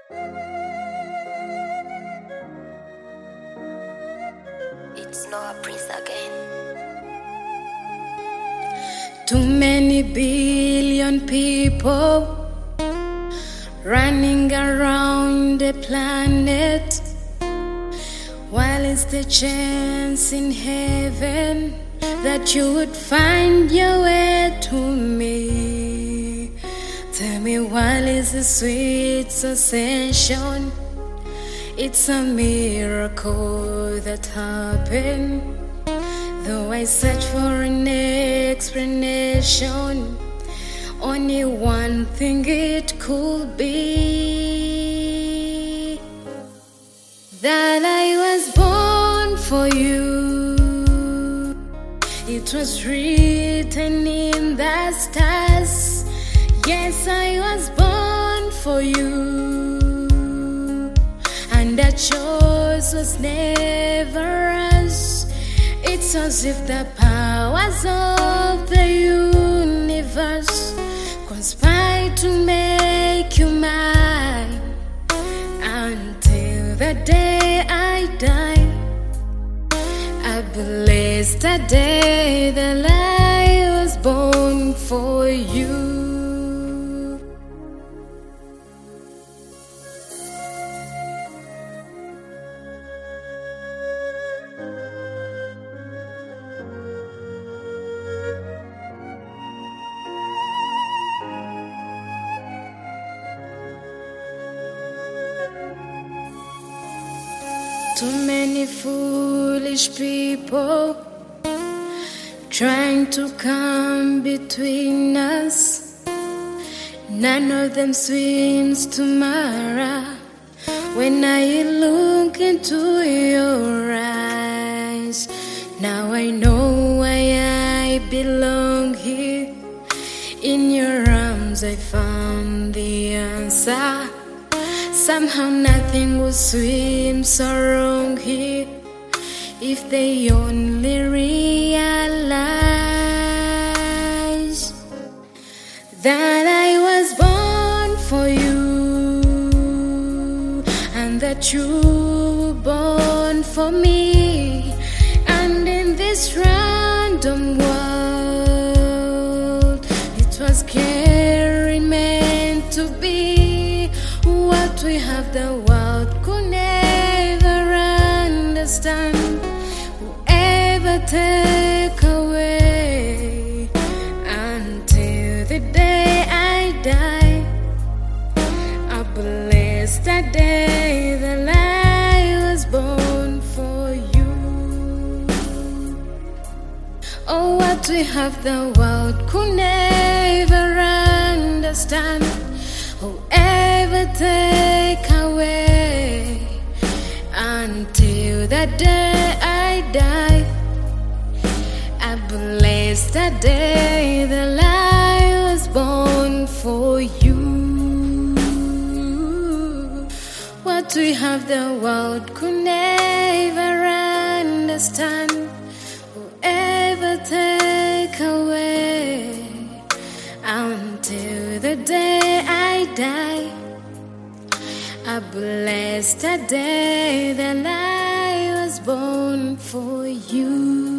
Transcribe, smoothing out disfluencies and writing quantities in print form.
It's Noah Prince again. Too many billion people running around the planet. While it's the chance in heaven that you would find your way to me. Tell me, while is the sweet sensation? It's a miracle that happened. Though I search for an explanation, only one thing it could be: that I was born for you. It was written in the stars. Yes, I was born for you, and that choice was never us. It's as if the powers of the universe conspire to make you mine. Until the day I die, I bless the day that I was born for you. Too many foolish people trying to come between us. None of them swims tomorrow. When I look into your eyes, now I know why I belong here. In your arms I found the answer. Somehow nothing will swim so wrong here if they only realize that I was born for you, and that you were born for me. And in this random world, it was caring meant to be. What we have, the world could never understand. Whoever take away, until the day I die, I bless the day that I was born for you. Oh, what we have, the world could never understand. Whoever take away, until the day I die, I bless the day that I was born for you. What we have, the world could never understand. Whoever take away, until the day I die, I bless the day that I was born for you.